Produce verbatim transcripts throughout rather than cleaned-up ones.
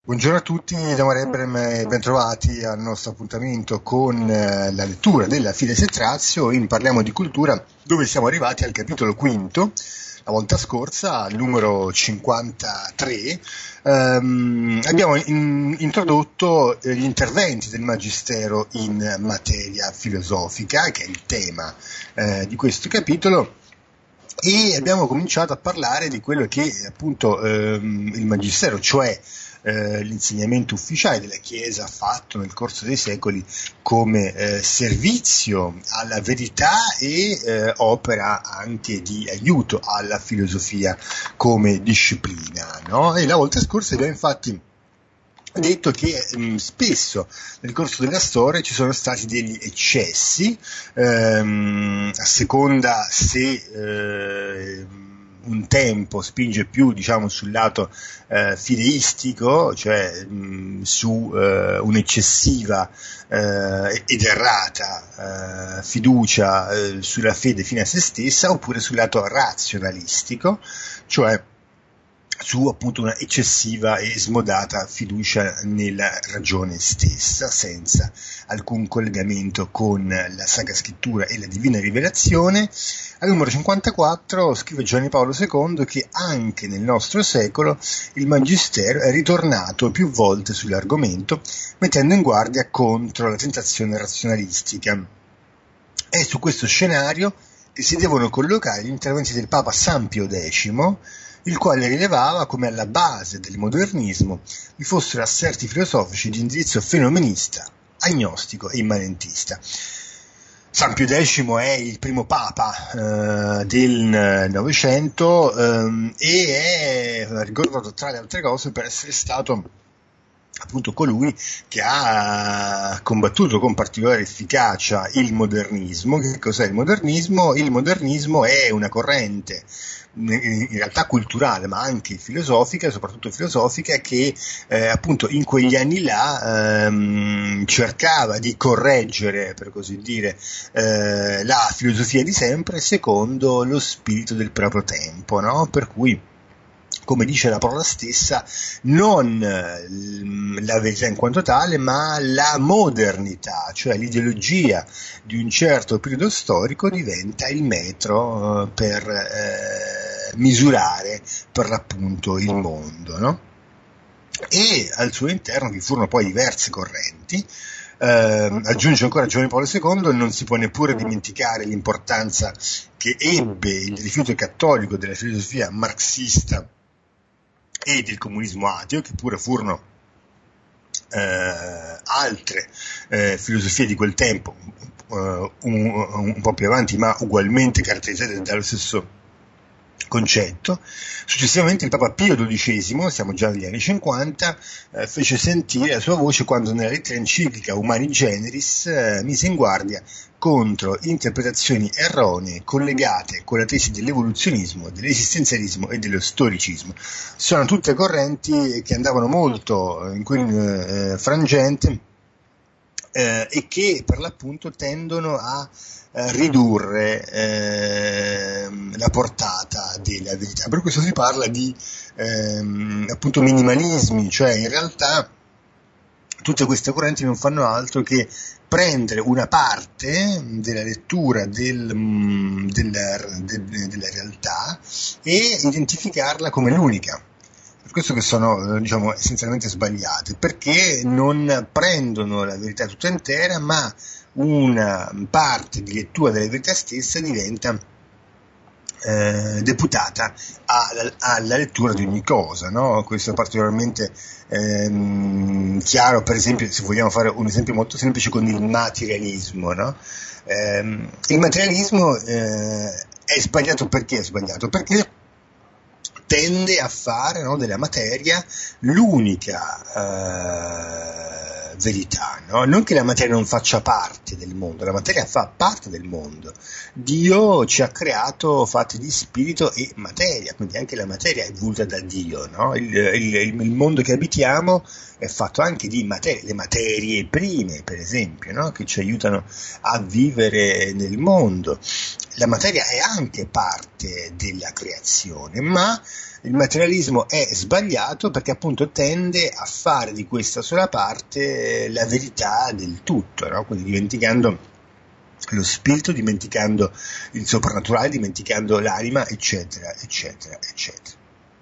Buongiorno a tutti da Marebrem e bentrovati al nostro appuntamento con eh, la lettura della Fides et Ratio in Parliamo di Cultura, dove siamo arrivati al capitolo quinto, la volta scorsa, al numero cinquantatré. Um, abbiamo in, introdotto eh, gli interventi del Magistero in materia filosofica, che è il tema eh, di questo capitolo, e abbiamo cominciato a parlare di quello che appunto ehm, il Magistero, cioè eh, l'insegnamento ufficiale della Chiesa, ha fatto nel corso dei secoli come eh, servizio alla verità e eh, opera anche di aiuto alla filosofia come disciplina, no? E la volta scorsa abbiamo infatti detto che mh, spesso nel corso della storia ci sono stati degli eccessi, ehm, a seconda se eh, un tempo spinge più, diciamo, sul lato eh, fideistico, cioè mh, su eh, un'eccessiva eh, ed errata eh, fiducia eh, sulla fede fine a se stessa, oppure sul lato razionalistico, cioè su appunto una eccessiva e smodata fiducia nella ragione stessa, senza alcun collegamento con la Sacra Scrittura e la Divina Rivelazione. Al numero cinquantaquattro scrive Giovanni Paolo secondo che anche nel nostro secolo il Magistero è ritornato più volte sull'argomento, mettendo in guardia contro la tentazione razionalistica. È su questo scenario che si devono collocare gli interventi del Papa San Pio X, il quale rilevava come alla base del modernismo vi fossero asserti filosofici di indirizzo fenomenista, agnostico e immanentista. San Pio X è il primo Papa eh, del Novecento eh, e è ricordato tra le altre cose per essere stato appunto colui che ha combattuto con particolare efficacia il modernismo. Che cos'è il modernismo? Il modernismo è una corrente in realtà culturale, ma anche filosofica, soprattutto filosofica, che eh, appunto in quegli anni là ehm, cercava di correggere, per così dire, eh, la filosofia di sempre secondo lo spirito del proprio tempo, no? Per cui, come dice la parola stessa, non la verità in quanto tale, ma la modernità, cioè l'ideologia di un certo periodo storico diventa il metro eh, per eh, misurare per l'appunto il mondo, no? E al suo interno vi furono poi diverse correnti. Eh, aggiunge ancora Giovanni Paolo secondo, non si può neppure dimenticare l'importanza che ebbe il rifiuto cattolico della filosofia marxista e del comunismo ateo, che pure furono eh, altre eh, filosofie di quel tempo, uh, un, un po' più avanti, ma ugualmente caratterizzate dallo stesso concetto. Successivamente il Papa Pio dodicesimo, siamo già negli anni cinquanta, eh, fece sentire la sua voce quando nella lettera enciclica Humani Generis eh, mise in guardia contro interpretazioni erronee collegate con la tesi dell'evoluzionismo, dell'esistenzialismo e dello storicismo. Sono tutte correnti che andavano molto in quel eh, frangente eh, e che per l'appunto tendono a eh, ridurre eh, la portata della verità. Per questo si parla di eh, appunto minimalismi, cioè in realtà tutte queste correnti non fanno altro che prendere una parte della lettura del, della, de, della realtà e identificarla come l'unica. Per questo che sono, diciamo, essenzialmente sbagliate, perché non prendono la verità tutta intera, ma una parte di lettura della verità stessa diventa Eh, deputata alla, alla lettura di ogni cosa, no? Questo è particolarmente ehm, chiaro, per esempio, se vogliamo fare un esempio molto semplice, con il materialismo, no? Ehm, il materialismo eh, è sbagliato. Perché è sbagliato? Perché tende a fare, no, della materia l'unica eh, verità, no? Non che la materia non faccia parte del mondo, la materia fa parte del mondo. Dio ci ha creato fatti di spirito e materia, quindi anche la materia è voluta da Dio, no? Il, il, il mondo che abitiamo è fatto anche di materie, le materie prime, per esempio, no? Che ci aiutano a vivere nel mondo. La materia è anche parte della creazione, ma il materialismo è sbagliato perché appunto tende a fare di questa sola parte la verità del tutto, no? Quindi dimenticando lo spirito, dimenticando il soprannaturale, dimenticando l'anima, eccetera, eccetera, eccetera.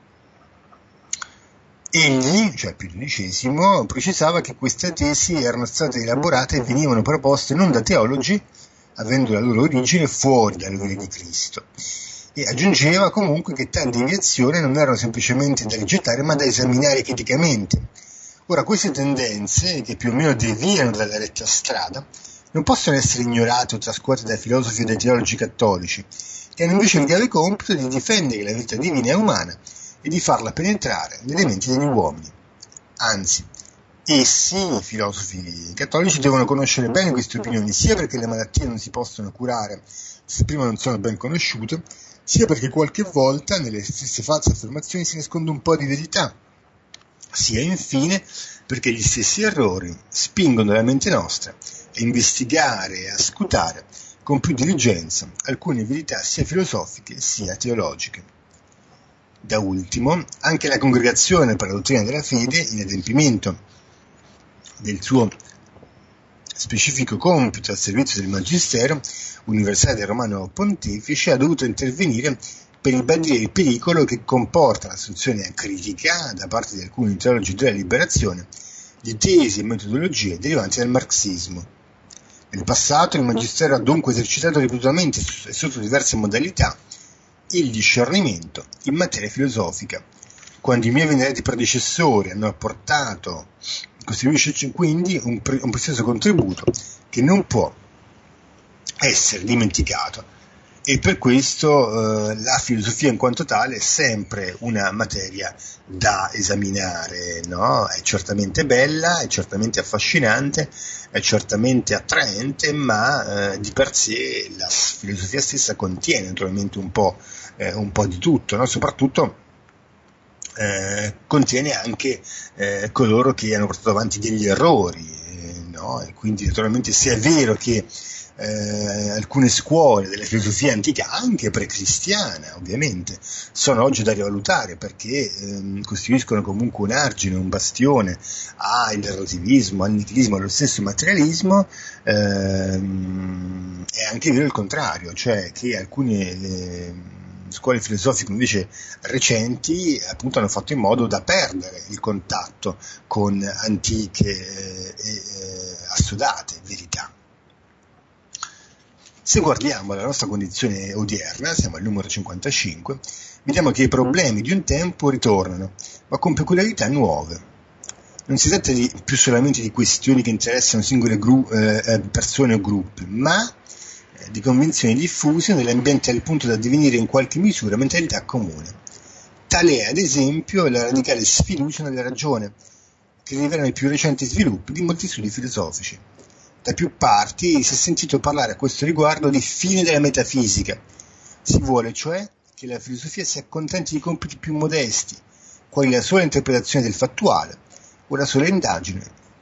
Egli, cioè Pio dodicesimo, precisava che queste tesi erano state elaborate e venivano proposte non da teologi, avendo la loro origine fuori dalle vie di Cristo, e aggiungeva comunque che tali deviazioni non erano semplicemente da rigettare ma da esaminare criticamente. Ora, queste tendenze, che più o meno deviano dalla retta strada, non possono essere ignorate o trascurate dai filosofi e dai teologi cattolici, che hanno invece il grave compito di difendere la verità divina e umana e di farla penetrare nelle menti degli uomini. Anzi, essi, i filosofi cattolici, devono conoscere bene queste opinioni, sia perché le malattie non si possono curare se prima non sono ben conosciute, sia perché qualche volta nelle stesse false affermazioni si nasconde un po' di verità, sia infine perché gli stessi errori spingono la mente nostra a investigare e a scrutare con più diligenza alcune verità sia filosofiche sia teologiche. Da ultimo, anche la Congregazione per la Dottrina della Fede, in adempimento del suo specifico compito al servizio del Magistero universale del Romano Pontefice, ha dovuto intervenire per ribadire il pericolo che comporta l'assunzione acritica da parte di alcuni teologi della liberazione di tesi e metodologie derivanti dal marxismo. Nel passato il Magistero ha dunque esercitato ripetutamente e sotto diverse modalità il discernimento in materia filosofica. Quando i miei venerati predecessori hanno apportato, costituisce quindi un, pre- un prezioso contributo che non può essere dimenticato, e per questo eh, la filosofia in quanto tale è sempre una materia da esaminare, no? È certamente bella, è certamente affascinante, è certamente attraente, ma eh, di per sé la filosofia stessa contiene naturalmente un po', eh, un po' di tutto, no? Soprattutto eh, contiene anche eh, coloro che hanno portato avanti degli errori, eh, no? E quindi naturalmente, se è vero che Eh, alcune scuole della filosofia antica, anche pre-cristiana ovviamente, sono oggi da rivalutare perché ehm, costituiscono comunque un argine, un bastione al relativismo, al nichilismo, allo stesso materialismo, ehm, è anche vero il contrario, cioè che alcune eh, scuole filosofiche invece recenti appunto hanno fatto in modo da perdere il contatto con antiche eh, e eh, assodate verità. Se guardiamo la nostra condizione odierna, siamo al numero cinquantacinque, vediamo che i problemi di un tempo ritornano, ma con peculiarità nuove. Non si tratta di, più solamente di questioni che interessano singole gru- eh, persone o gruppi, ma eh, di convinzioni diffuse nell'ambiente al punto da divenire in qualche misura mentalità comune. Tale è, ad esempio, la radicale sfiducia nella ragione, che rivelano i più recenti sviluppi di molti studi filosofici. Da più parti si è sentito parlare a questo riguardo di fine della metafisica. Si vuole cioè che la filosofia si accontenti di compiti più modesti, quali la sola interpretazione del fattuale o la sola indagine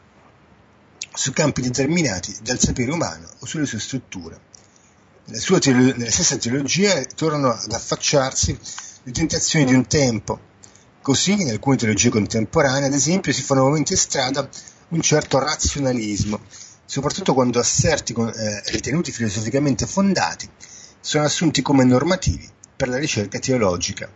su campi determinati dal sapere umano o sulle sue strutture. Nella, sua teolo- nella stessa teologia tornano ad affacciarsi le tentazioni di un tempo. Così, in alcune teologie contemporanee, ad esempio, si fa nuovamente strada un certo razionalismo, soprattutto quando asserti eh, ritenuti filosoficamente fondati sono assunti come normativi per la ricerca teologica.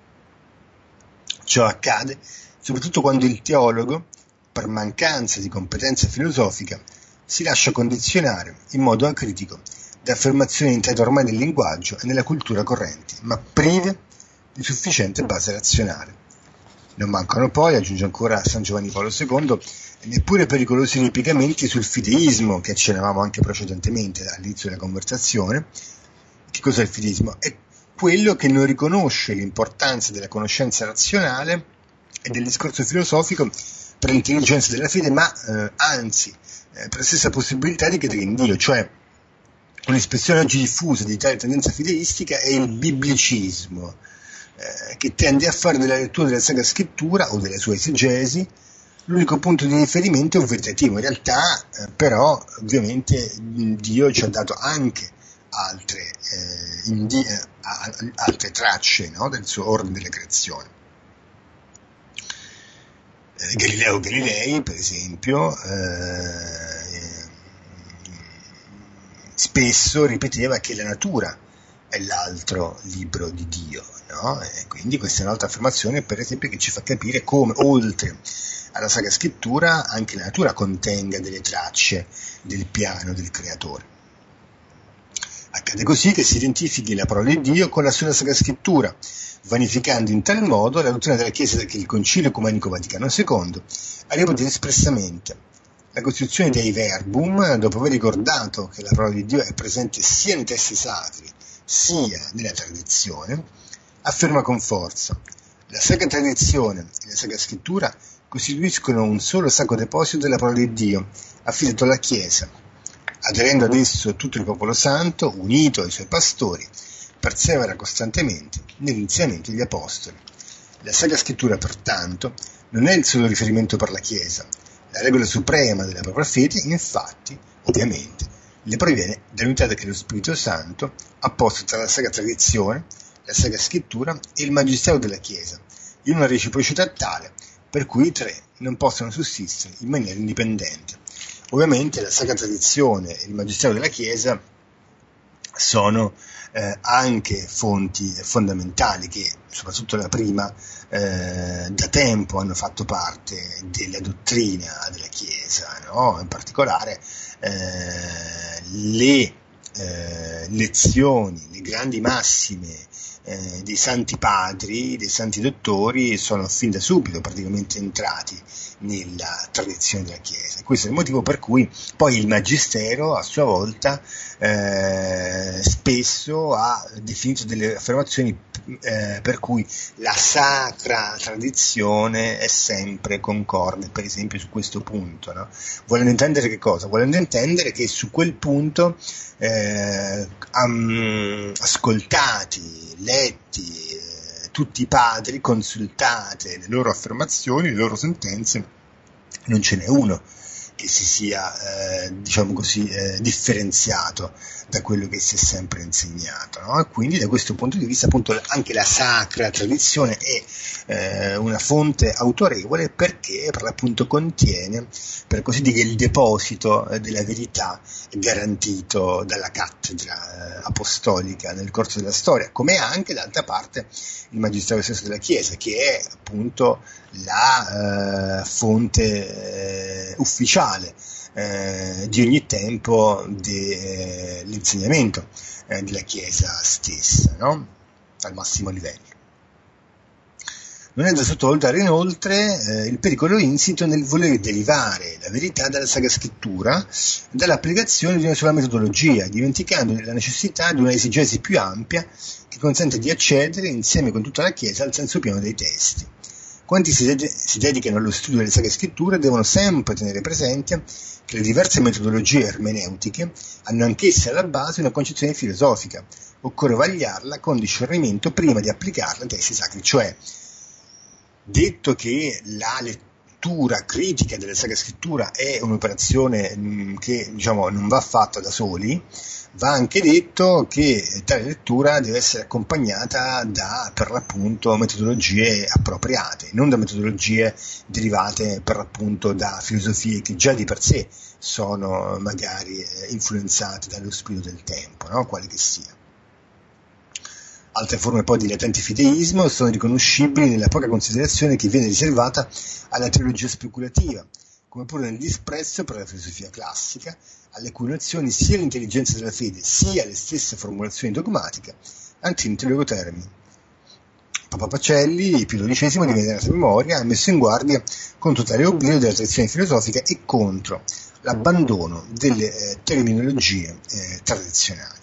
Ciò accade soprattutto quando il teologo, per mancanza di competenza filosofica, si lascia condizionare in modo acritico da affermazioni entrate ormai nel linguaggio e nella cultura correnti, ma prive di sufficiente base razionale. Non mancano poi, aggiunge ancora San Giovanni Paolo secondo, neppure pericolosi ripiegamenti sul fideismo, che accennavamo anche precedentemente all'inizio della conversazione. Che cos'è il fideismo? È quello che non riconosce l'importanza della conoscenza razionale e del discorso filosofico per l'intelligenza della fede, ma eh, anzi eh, per la stessa possibilità di credere in Dio, cioè un'espressione oggi diffusa di tale tendenza fideistica è il biblicismo, eh, che tende a fare della lettura della Sacra Scrittura o della sua esegesi l'unico punto di riferimento veritativo. In realtà eh, però ovviamente Dio ci ha dato anche altre, eh, indi- eh, altre tracce, no, del suo ordine della creazione. eh, Galileo Galilei, per esempio, eh, spesso ripeteva che la natura è l'altro libro di Dio, no? E quindi questa è un'altra affermazione, per esempio, che ci fa capire come, oltre alla Sacra Scrittura, anche la natura contenga delle tracce del piano del Creatore. Accade così che si identifichi la parola di Dio con la sola Sacra Scrittura, vanificando in tal modo la dottrina della Chiesa che il Concilio Ecumenico Vaticano secondo ha ripetuto espressamente. La costruzione dei verbum, dopo aver ricordato che la parola di Dio è presente sia nei testi sacri sia nella tradizione, afferma con forza: la Sacra Tradizione e la Sacra Scrittura costituiscono un solo sacro deposito della parola di Dio, affidato alla Chiesa. Aderendo ad esso tutto il popolo santo, unito ai suoi pastori, persevera costantemente nell'insegnamento degli apostoli. La Sacra Scrittura, pertanto, non è il solo riferimento per la Chiesa. La regola suprema della propria fede, infatti, ovviamente, le proviene dall'unità che lo Spirito Santo ha posto tra la Sacra Tradizione, la Sacra Scrittura e il Magistero della Chiesa, in una reciprocità tale per cui i tre non possono sussistere in maniera indipendente. Ovviamente la Sacra Tradizione e il Magistero della Chiesa sono eh, anche fonti fondamentali che, soprattutto la prima, eh, da tempo hanno fatto parte della dottrina della Chiesa, no? In particolare eh, le eh, lezioni, le grandi massime eh, dei santi padri, dei santi dottori sono fin da subito praticamente entrati nella tradizione della Chiesa. Questo è il motivo per cui poi il Magistero a sua volta eh, spesso ha definito delle affermazioni eh, per cui la sacra tradizione è sempre concorde, per esempio su questo punto, no? Volendo intendere che cosa? Volendo intendere che su quel punto eh, um, ascoltati, letti eh, tutti i padri, consultate le loro affermazioni, le loro sentenze, non ce n'è uno che si sia, eh, diciamo così, eh, differenziato da quello che si è sempre insegnato, no? E quindi da questo punto di vista appunto anche la sacra tradizione è eh, una fonte autorevole, perché per l'appunto contiene, per così dire, il deposito eh, della verità garantito dalla cattedra eh, apostolica nel corso della storia, come anche d'altra parte il Magistero stesso della Chiesa, che è appunto la eh, fonte eh, ufficiale eh, di ogni tempo dell'insegnamento eh, della Chiesa stessa, no? Al massimo livello. Non è da sottovalutare inoltre eh, il pericolo insito nel voler derivare la verità dalla Sacra Scrittura dall'applicazione di una sola metodologia, dimenticando la necessità di una esegesi più ampia che consente di accedere insieme con tutta la Chiesa al senso pieno dei testi. Quanti si, ded- si dedicano allo studio delle Sacre Scritture devono sempre tenere presente che le diverse metodologie ermeneutiche hanno anch'esse alla base una concezione filosofica. Occorre vagliarla con discernimento prima di applicarla ai testi sacri, cioè, detto che la lettura critica della Sacra Scrittura è un'operazione mh, che diciamo non va fatta da soli, va anche detto che tale lettura deve essere accompagnata da, per l'appunto, metodologie appropriate, non da metodologie derivate per l'appunto da filosofie che già di per sé sono magari influenzate dallo spirito del tempo, no? Quale che sia. Altre forme poi di latente fideismo sono riconoscibili nella poca considerazione che viene riservata alla teologia speculativa, come pure nel disprezzo per la filosofia classica, alle cui nozioni sia l'intelligenza della fede sia le stesse formulazioni dogmatiche attingono i loro termini. Papa Pacelli, Pio dodicesimo, di venerata memoria, ha messo in guardia contro tale oblio della tradizione filosofica e contro l'abbandono delle eh, terminologie eh, tradizionali.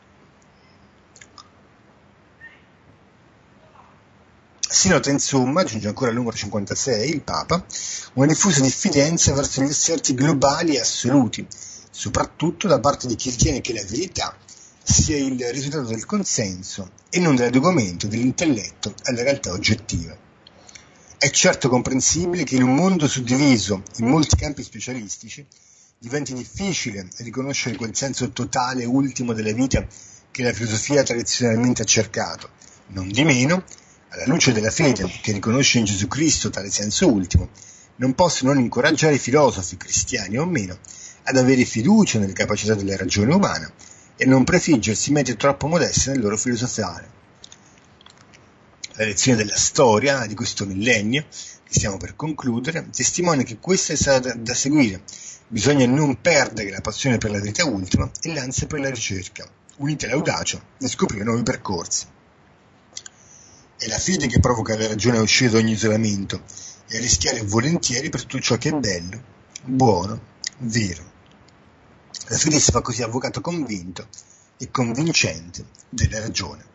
Si nota insomma, aggiunge ancora al numero cinquantasei il Papa, una diffusa diffidenza verso gli asserti globali e assoluti, soprattutto da parte di chi ritiene che la verità sia il risultato del consenso e non dell'adeguamento dell'intelletto alla realtà oggettiva. È certo comprensibile che in un mondo suddiviso in molti campi specialistici diventi difficile riconoscere quel senso totale e ultimo della vita che la filosofia tradizionalmente ha cercato. Non di meno, alla luce della fede che riconosce in Gesù Cristo tale senso ultimo, non possono non incoraggiare i filosofi, cristiani o meno, ad avere fiducia nelle capacità della ragione umana e non prefiggersi mete troppo modeste nel loro filosofare. La lezione della storia di questo millennio, che stiamo per concludere, testimonia che questa è stata da, da seguire. Bisogna non perdere la passione per la verità ultima e l'ansia per la ricerca, unite all'audacia di scoprire nuovi percorsi. È la fede che provoca la ragione a uscire da ogni isolamento e a rischiare volentieri per tutto ciò che è bello, buono, vero. La fede si fa così avvocato convinto e convincente della ragione.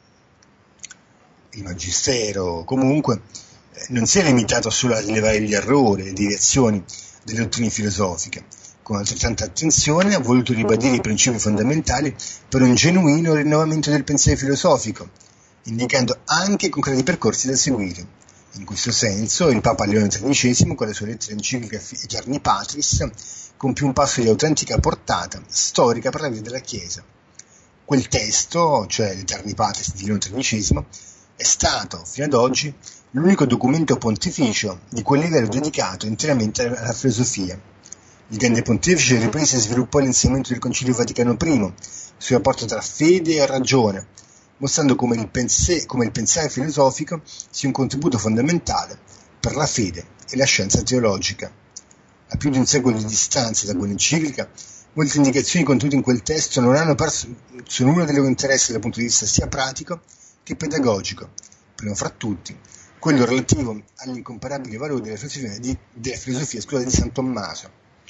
Il magistero, comunque, non si è limitato solo a rilevare gli errori e le deviazioni delle dottrine filosofiche. Con altrettanta attenzione ha voluto ribadire i principi fondamentali per un genuino rinnovamento del pensiero filosofico, indicando anche concreti percorsi da seguire. In questo senso, il Papa Leone tredicesimo, con la sua lettera enciclica Aeterni Patris, compie un passo di autentica portata storica per la vita della Chiesa. Quel testo, cioè l'Aeterni Patris di Leone tredicesimo, è stato, fino ad oggi, l'unico documento pontificio di quel livello dedicato interamente alla filosofia. Il grande pontefice riprese e sviluppò l'insegnamento del Concilio Vaticano I sul rapporto tra fede e ragione, mostrando come il, pense- come il pensare filosofico sia un contributo fondamentale per la fede e la scienza teologica. A più di un secolo di distanza da quell'enciclica, molte indicazioni contenute in quel testo non hanno perso nulla del loro interesse dal punto di vista sia pratico che pedagogico, primo fra tutti, quello relativo agli incomparabili valori della filosofia di, della filosofia scuola di San Tommaso.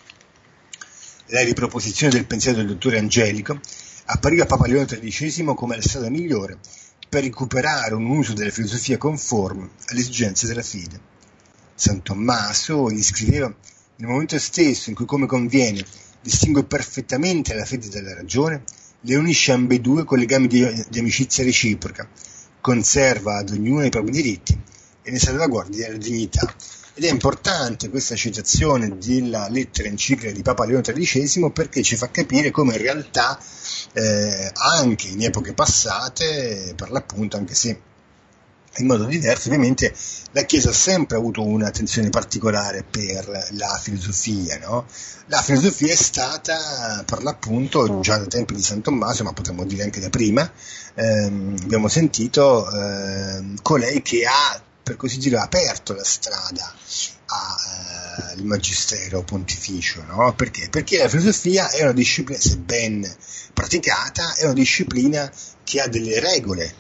La riproposizione del pensiero del dottore Angelico appariva a Papa Leone tredicesimo come la strada migliore per recuperare un uso della filosofia conforme alle esigenze della fede. San Tommaso gli scriveva: nel momento stesso in cui, come conviene, distingue perfettamente la fede dalla ragione, le unisce ambedue con legami di, di amicizia reciproca, conserva ad ognuno i propri diritti e ne salvaguardia la dignità. Ed è importante questa citazione della lettera enciclica di Papa Leone tredicesimo perché ci fa capire come in realtà eh, anche in epoche passate, per l'appunto, anche se in modo diverso, ovviamente la Chiesa ha sempre avuto un'attenzione particolare per la filosofia, no? La filosofia è stata, per l'appunto, già dai tempi di San Tommaso, ma potremmo dire anche da prima, ehm, abbiamo sentito ehm, colei che ha, per così dire, aperto la strada al eh, magistero pontificio, no? Perché? Perché la filosofia è una disciplina, se ben praticata, è una disciplina che ha delle regole,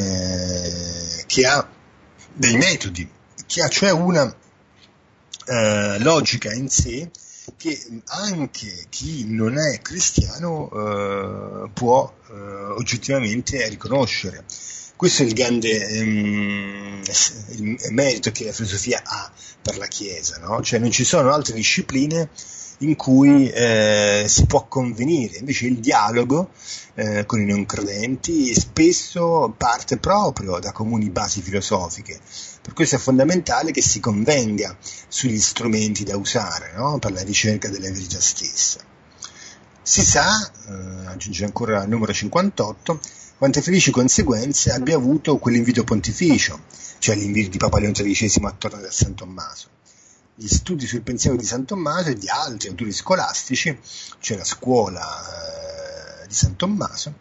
Eh, che ha dei metodi, che ha cioè una eh, logica in sé che anche chi non è cristiano eh, può eh, oggettivamente riconoscere. Questo è il grande ehm, il merito che la filosofia ha per la Chiesa, no? Cioè non ci sono altre discipline in cui eh, si può convenire, invece il dialogo eh, con i non credenti spesso parte proprio da comuni basi filosofiche, per questo è fondamentale che si convenga sugli strumenti da usare, no? Per la ricerca della verità stessa. Si sa, eh, aggiunge ancora il numero cinquantotto, quante felici conseguenze abbia avuto quell'invito pontificio, cioè l'invito di Papa Leone tredicesimo attorno a San Tommaso. Gli studi sul pensiero di San Tommaso e di altri autori scolastici, cioè la scuola eh, di San Tommaso,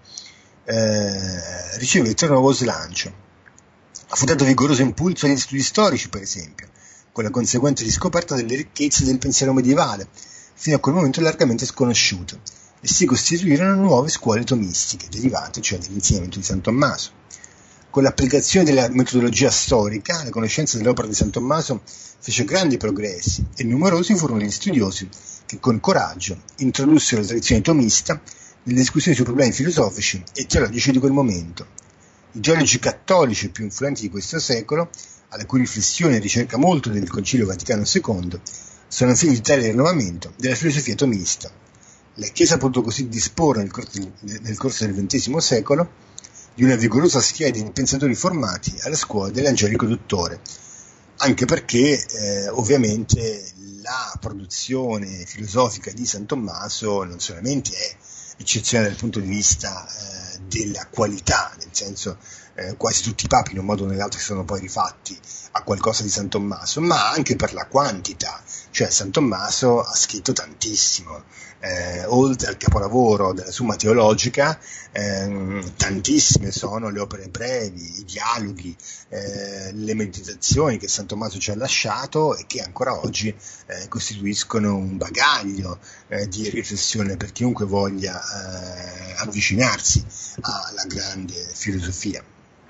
eh, ricevettero nuovo slancio. Ha fu dato vigoroso impulso agli studi storici, per esempio, con la conseguente riscoperta delle ricchezze del pensiero medievale, fino a quel momento largamente sconosciuto, e si costituirono nuove scuole tomistiche, derivate cioè dall'insegnamento di San Tommaso. Con l'applicazione della metodologia storica, la conoscenza dell'opera di San Tommaso fece grandi progressi e numerosi furono gli studiosi che con coraggio introdussero la tradizione tomista nelle discussioni sui problemi filosofici e teologici di quel momento. I geologi cattolici più influenti di questo secolo, alla cui riflessione ricerca molto del Concilio Vaticano secondo, sono figli di tale rinnovamento della filosofia tomista. La Chiesa ha potuto così disporre nel corso, nel corso del ventesimo secolo di una vigorosa schiera di pensatori formati alla scuola dell'Angelico Dottore, anche perché eh, ovviamente la produzione filosofica di San Tommaso non solamente è eccezionale dal punto di vista eh, della qualità, nel senso eh, quasi tutti i papi in un modo o nell'altro si sono poi rifatti a qualcosa di San Tommaso, ma anche per la quantità, cioè San Tommaso ha scritto tantissimo, eh, oltre al capolavoro della Summa Teologica, eh, tantissime sono le opere brevi, i dialoghi, eh, le meditazioni che San Tommaso ci ha lasciato e che ancora oggi eh, costituiscono un bagaglio eh, di riflessione per chiunque voglia eh, avvicinarsi alla grande filosofia.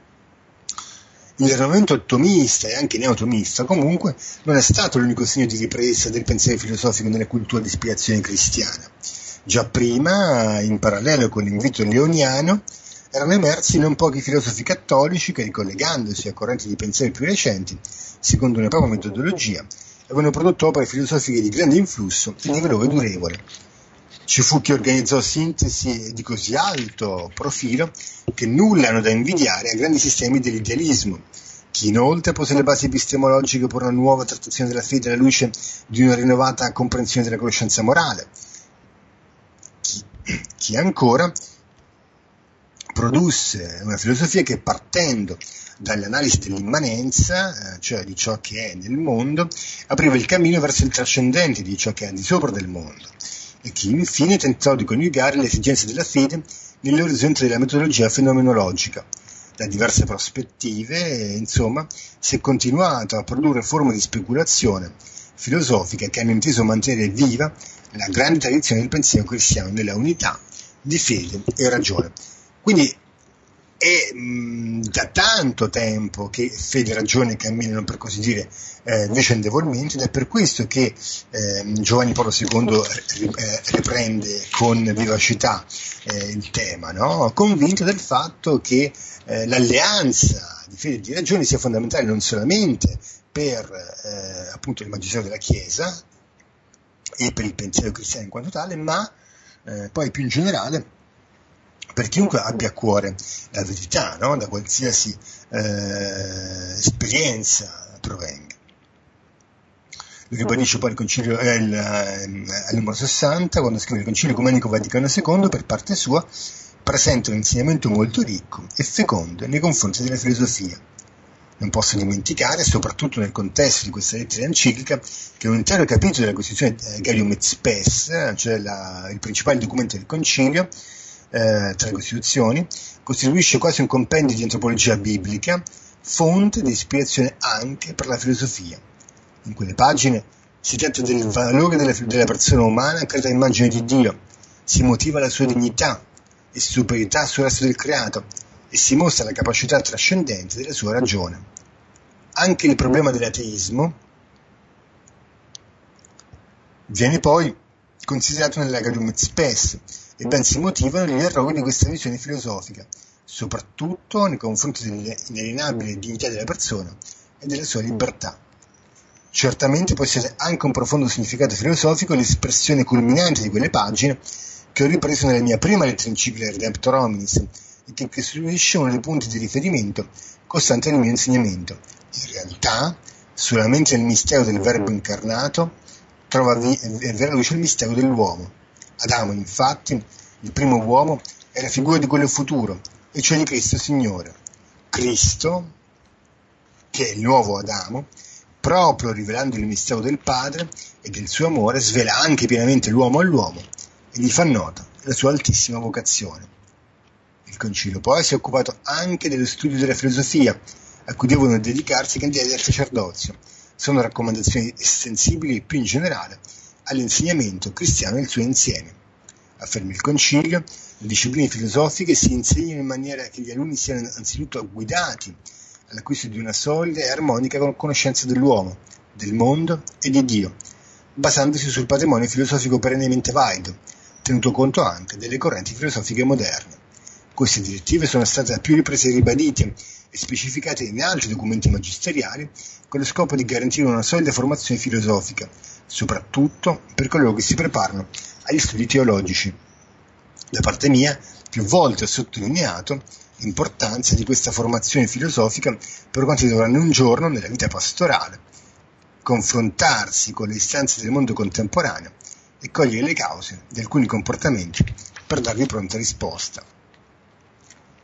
Il rinnovamento tomista e anche neotomista comunque non è stato l'unico segno di ripresa del pensiero filosofico nella cultura di ispirazione cristiana. Già prima, in parallelo con l'invito leoniano, erano emersi non pochi filosofi cattolici che, ricollegandosi a correnti di pensiero più recenti, secondo una propria metodologia, avevano prodotto opere filosofiche di grande influsso e di valore durevole. Ci fu chi organizzò sintesi di così alto profilo che nulla hanno da invidiare a grandi sistemi dell'idealismo, chi inoltre pose le basi epistemologiche per una nuova trattazione della fede alla luce di una rinnovata comprensione della conoscenza morale, chi, chi ancora produsse una filosofia che, partendo dall'analisi dell'immanenza, eh, cioè di ciò che è nel mondo, apriva il cammino verso il trascendente di ciò che è al di sopra del mondo, e chi infine tentò di coniugare le esigenze della fede nell'orizzonte della metodologia fenomenologica. Da diverse prospettive, insomma, si è continuato a produrre forme di speculazione filosofica che hanno inteso mantenere viva la grande tradizione del pensiero cristiano nella unità di fede e ragione. Quindi è mh, da tanto tempo che fede e ragione camminano, per così dire, eh, vicendevolmente, ed è per questo che eh, Giovanni Paolo secondo eh, riprende con vivacità eh, il tema, no? Convinto del fatto che eh, l'alleanza di fede e di ragione sia fondamentale non solamente per eh, appunto il magistero della Chiesa e per il pensiero cristiano in quanto tale, ma eh, poi più in generale per chiunque abbia a cuore la verità, no? Da qualsiasi eh, esperienza provenga. Lo ribadisce poi il concilio eh, il, eh, al numero sessanta, quando scrive: il Concilio Ecumenico Vaticano secondo, per parte sua, presenta un insegnamento molto ricco e fecondo nei confronti della filosofia. Non posso dimenticare, soprattutto nel contesto di questa lettera enciclica, che un intero capitolo della Costituzione eh, Gaudium et Spes, cioè la, il principale documento del Concilio, Eh, tra le Costituzioni, costituisce quasi un compendio di antropologia biblica, fonte di ispirazione anche per la filosofia. In quelle pagine si tratta del valore della, della persona umana creata a immagine di Dio, si motiva la sua dignità e superiorità sul resto del creato e si mostra la capacità trascendente della sua ragione. Anche il problema dell'ateismo viene poi considerato nella Gaudium et Spes, e ben si motivano gli errori di questa visione filosofica, soprattutto nei confronti dell'inalienabile dignità della persona e della sua libertà. Certamente possiede anche un profondo significato filosofico l'espressione culminante di quelle pagine che ho ripreso nella mia prima lettera enciclica Redemptor Hominis e che costituisce uno dei punti di riferimento costante del mio insegnamento. In realtà, solamente nel mistero del Verbo incarnato trova vi- vera luce il mistero dell'uomo. Adamo, infatti, il primo uomo, è la figura di quello futuro, e cioè di Cristo Signore. Cristo, che è il nuovo Adamo, proprio rivelando il mistero del Padre e del suo amore, svela anche pienamente l'uomo all'uomo e gli fa nota la sua altissima vocazione. Il Concilio poi si è occupato anche dello studio della filosofia, a cui devono dedicarsi i candidati al sacerdozio. Sono raccomandazioni estensibili e più in generale all'insegnamento cristiano nel suo insieme. Afferma il Concilio, le discipline filosofiche si insegnano in maniera che gli alunni siano anzitutto guidati all'acquisto di una solida e armonica conoscenza dell'uomo, del mondo e di Dio, basandosi sul patrimonio filosofico perennemente valido, tenuto conto anche delle correnti filosofiche moderne. Queste direttive sono state a più riprese ribadite e specificate in altri documenti magisteriali con lo scopo di garantire una solida formazione filosofica, soprattutto per coloro che si preparano agli studi teologici. Da parte mia, più volte ho sottolineato l'importanza di questa formazione filosofica per quanti dovranno un giorno, nella vita pastorale, confrontarsi con le istanze del mondo contemporaneo e cogliere le cause di alcuni comportamenti per darvi pronta risposta.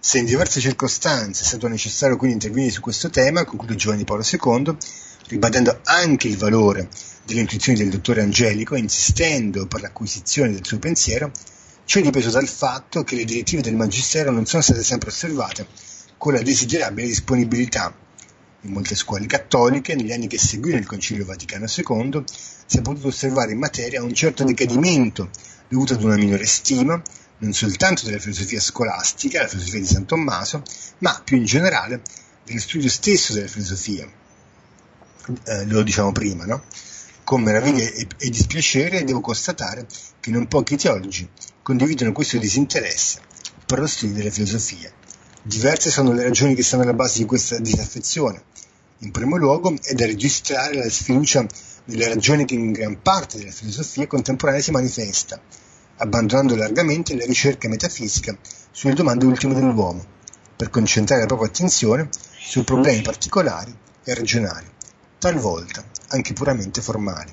Se in diverse circostanze è stato necessario quindi intervenire su questo tema, conclude Giovanni Paolo secondo, ribadendo anche il valore delle intuizioni del dottore Angelico, insistendo per l'acquisizione del suo pensiero, ciò è dipeso dal fatto che le direttive del Magistero non sono state sempre osservate con la desiderabile disponibilità. In molte scuole cattoliche, negli anni che seguirono il Concilio Vaticano secondo, si è potuto osservare in materia un certo decadimento dovuto ad una minore stima, non soltanto della filosofia scolastica, la filosofia di San Tommaso, ma più in generale dello studio stesso della filosofia. Eh, lo diciamo prima, no? Con meraviglia e, e dispiacere devo constatare che non pochi teologi condividono questo disinteresse per lo studio della filosofia. Diverse sono le ragioni che stanno alla base di questa disaffezione. In primo luogo è da registrare la sfiducia nelle ragioni che in gran parte della filosofia contemporanea si manifesta, abbandonando largamente la ricerca metafisica sulle domande ultime dell'uomo, per concentrare la propria attenzione su problemi particolari e regionali, talvolta anche puramente formali.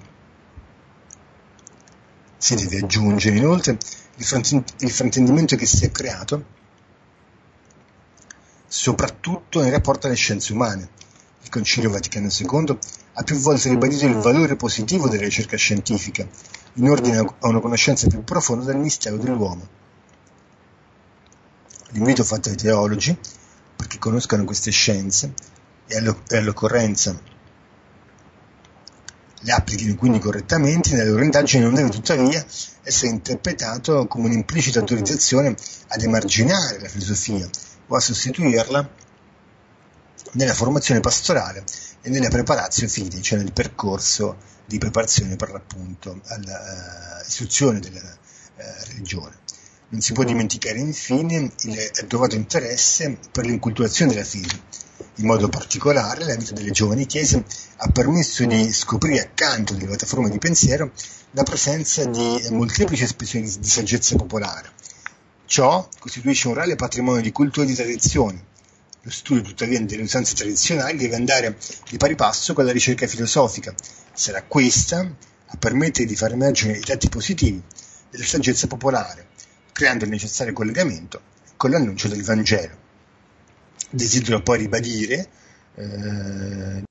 Si deve aggiungere inoltre il, frant- il fraintendimento che si è creato soprattutto nel rapporto alle scienze umane. Il Concilio Vaticano secondo ha più volte ribadito il valore positivo della ricerca scientifica in ordine a una conoscenza più profonda del mistero dell'uomo. L'invito fatto ai teologi perché conoscano queste scienze e, allo- e all'occorrenza le applichino quindi correttamente nelle loro indagini non deve tuttavia essere interpretato come un'implicita autorizzazione ad emarginare la filosofia o a sostituirla nella formazione pastorale e nella preparatio fidei, cioè nel percorso di preparazione per l'appunto all'istruzione della uh, religione. Non si può dimenticare infine il trovato interesse per l'inculturazione della fede. In modo particolare la vita delle giovani chiese ha permesso di scoprire accanto alle elevate forme di pensiero la presenza di molteplici espressioni di saggezza popolare. Ciò costituisce un reale patrimonio di cultura e di tradizioni. Lo studio tuttavia delle usanze tradizionali deve andare di pari passo con la ricerca filosofica. Sarà questa a permettere di far emergere i tratti positivi della saggezza popolare, creando il necessario collegamento con l'annuncio del Vangelo. Desidero poi ribadire eh, in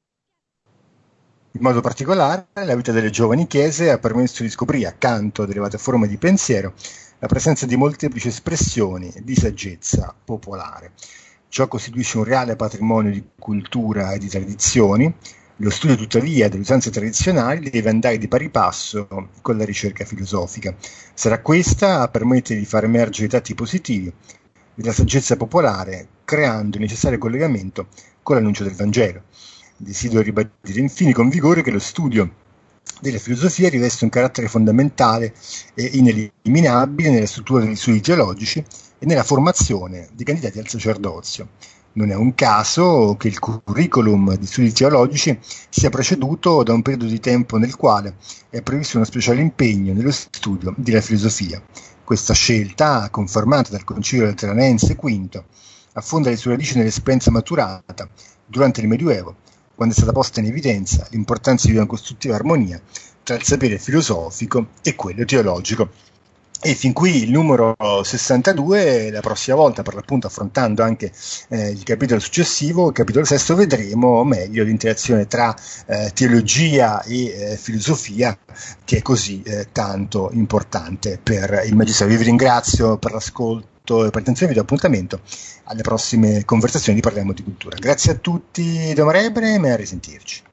modo particolare la vita delle giovani chiese ha permesso di scoprire accanto ad elevate forme di pensiero la presenza di molteplici espressioni di saggezza popolare. Ciò costituisce un reale patrimonio di cultura e di tradizioni. Lo studio tuttavia delle usanze tradizionali deve andare di pari passo con la ricerca filosofica. Sarà questa a permettere di far emergere i tratti positivi della saggezza popolare, creando il necessario collegamento con l'annuncio del Vangelo. Desidero ribadire infine con vigore che lo studio della filosofia riveste un carattere fondamentale e ineliminabile nella struttura degli studi teologici e nella formazione dei candidati al sacerdozio. Non è un caso che il curriculum di studi teologici sia preceduto da un periodo di tempo nel quale è previsto uno speciale impegno nello studio della filosofia. Questa scelta, confermata dal Concilio Lateranense quinto, affonda le sue radici nell'esperienza maturata durante il Medioevo, quando è stata posta in evidenza l'importanza di una costruttiva armonia tra il sapere filosofico e quello teologico. E fin qui il numero sessantadue, la prossima volta per l'appunto affrontando anche eh, il capitolo successivo, il capitolo sesto, vedremo meglio l'interazione tra eh, teologia e eh, filosofia, che è così eh, tanto importante per il Magistero. Io vi ringrazio per l'ascolto e per l'attenzione, vi do appuntamento alle prossime conversazioni di Parliamo di Cultura. Grazie a tutti, Dom Rebre, e a risentirci.